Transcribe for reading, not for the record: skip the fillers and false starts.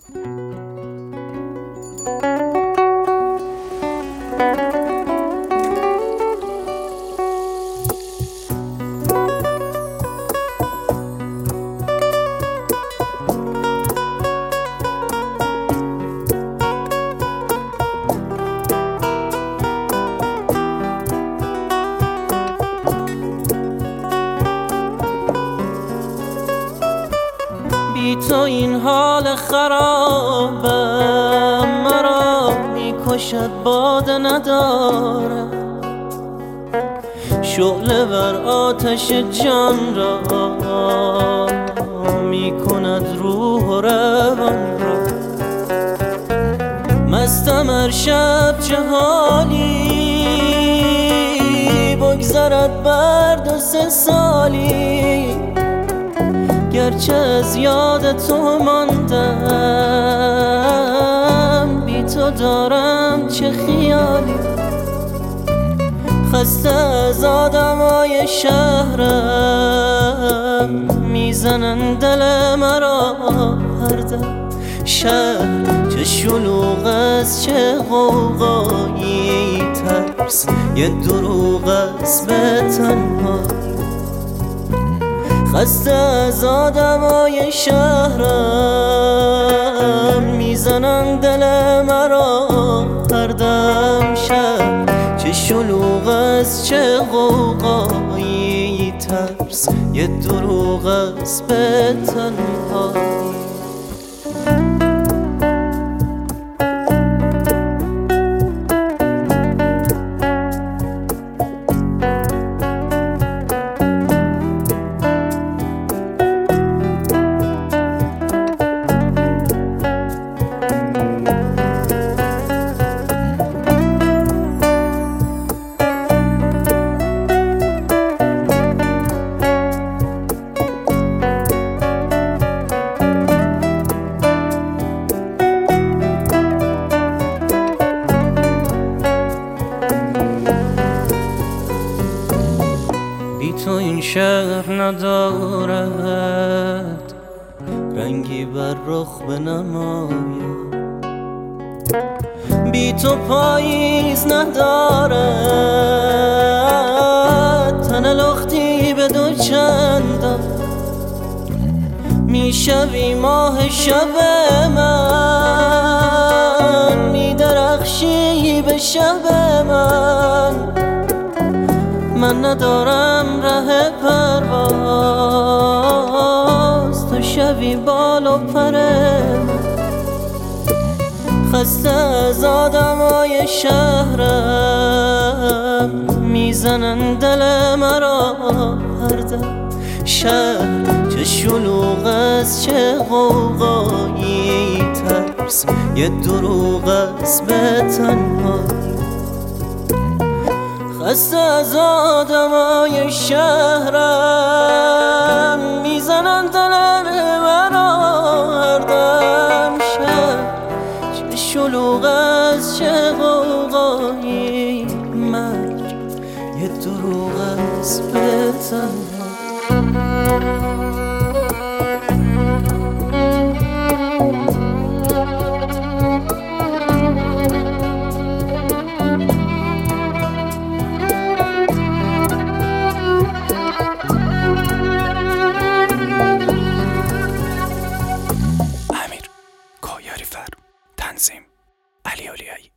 بی تو این حال خرابم مرا میکشد، باده نداره شعله بر آتش جان را میکند روح و روان را. مستم هر شب چه حالی بگذرد بر 2-3 سالی، گرچه از یاد تو ماندم بی تو دارم چه خیالی. خسته از آدمای شهرم میزنن دل مرا هر دم. شهر چه شلوغ است چه غوغایی، ترس یه دروغ است به تنهایی. خسته از آدمای شهرم میزنن دل مرا هر دم. شهر چه شلوغ است چه غوغایی، ترس یه دروغ است به تنهایی. بی تو این شهر ندارد رنگی بر رخ بنماید، بی تو پاییز ندارد تن لختی به دو چندان. میشوی ماه شب من، میدرخشی به شب من ندارم ره پرواز تو شوی بال و پر. خسته از آدمای شهرم میزنن دل مرا هر دم. شهر چه شلوغ است چه غوغایی، ترس یه دروغ است به تنهایی. خسته از آدمای شهرم میزنن دل مرا هر دم. شهر چه شلوغ است چه غوغایی، مرگ یه دروغ است به تنهایی. تنظیم علی اولیایی.